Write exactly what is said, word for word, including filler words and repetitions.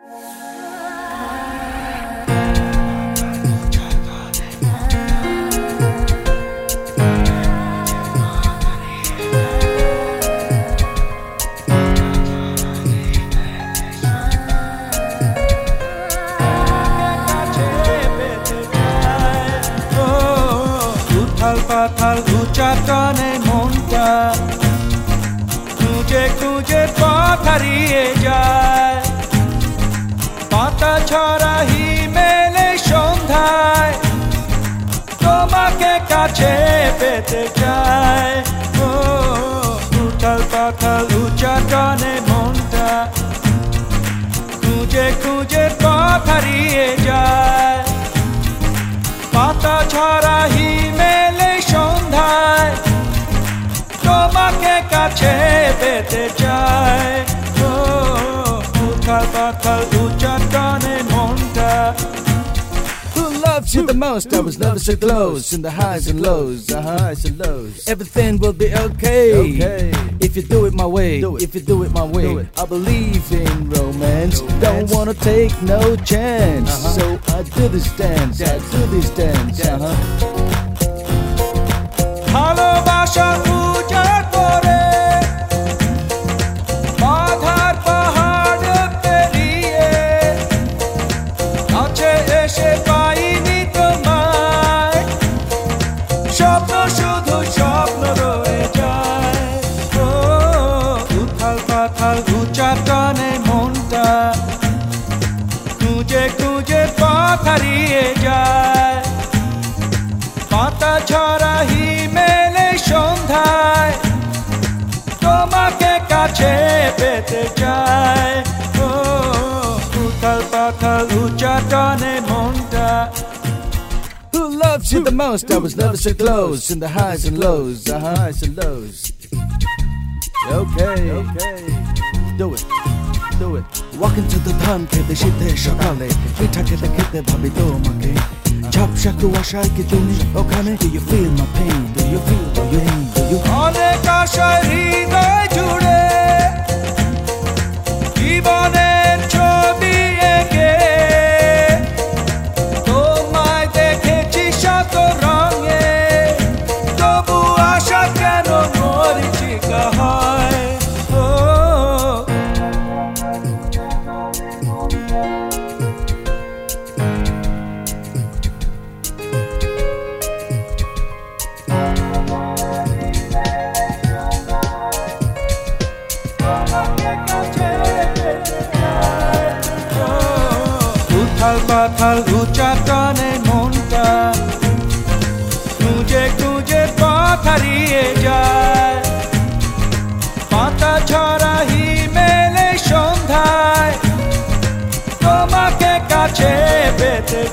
পাথাল উচ্চাটনে মনটা খুঁজে খুঁজে পথ হারিয়ে যায়, পাতা ছড়া হিমেলে সন্ধ্যায় তোমাকে কাছে পেতে চায়। ও উথাল পাথাল উচ্চাটনে মনটা খুঁজে খুঁজে পথ হারিয়ে যায়, পাতা ছড়া হিমেলে সন্ধ্যায় তোমাকে কাছে পেতে চায়। ও উথাল পাথাল উচ্চাটনে মনটা। Who loves you the most? I was never so close in the highs and lows, the highs and lows. Everything will be okay, okay. If you do it my way, do it. If you do it my way. I believe in romance, romance. Don't wanna take no chance, uh-huh. So I do this dance, I do this dance, uh-huh. ভালোবাসা উজাড় করে বাধার পাহাড় পেরিয়ে কাছে এসে পাইনি তোমায়, স্বপ্ন শুধু স্বপ্ন রয়ে যায়। ও উথাল পাথাল উচ্চাটনে মনটা খুঁজে খুঁজে পথ হারিয়ে যায়, পাতা ছড়া হিমেলে সন্ধ্যায় তোমাকে কাছে পেতে চায়। ও উথাল পাথাল উচ্চাটনে মনটা। Who loves you the most? I was never so close in the highs and lows, the highs and lows. Okay, okay. Do it, do it. Walking to the ধান খেতে শীতের সকালে পিঠা খেতে খেতে ভাবি তোমাকে, ঝাপসা কুয়াশায় কি তুমি ওখানে? Do you feel my pain? Do you feel my pain? Do you? অনেক আশায় হৃদয় জুড়ে জীবনের ছবি এঁকে তোমায় দেখেছি শত রঙে, তবু আশা কেন মরীচিকা হয়। ও উথাল পাথাল উচ্চাটনে মনটা খুঁজে খুঁজে পথ হারিয়ে যায়, পাতা ছড়া হিমেলে সন্ধ্যায় তোমাকে কাছে পেতে